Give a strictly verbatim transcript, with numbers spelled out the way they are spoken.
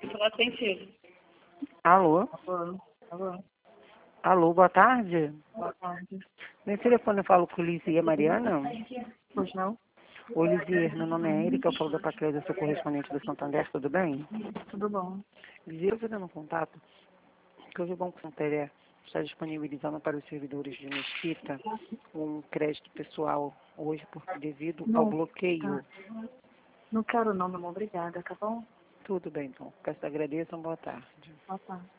Falar sentido. Alô? Alô? Alô? Alô, boa tarde. Boa tarde. Nesse telefone eu falo com Lisier Mariana. Pois não? Oi, Lisier, meu nome é Erika, eu falo da Pacleusa, sou correspondente do Santander, tudo bem? Tudo bom. Lisier, eu estou dando contato, que hoje o Banco Santander está disponibilizando para os servidores de Mesquita um crédito pessoal hoje, por, devido ao Não, bloqueio. tá. Não quero não, meu amor. Obrigada, tá bom? Tudo bem, então. Peço agradeço, boa tarde. Boa tarde.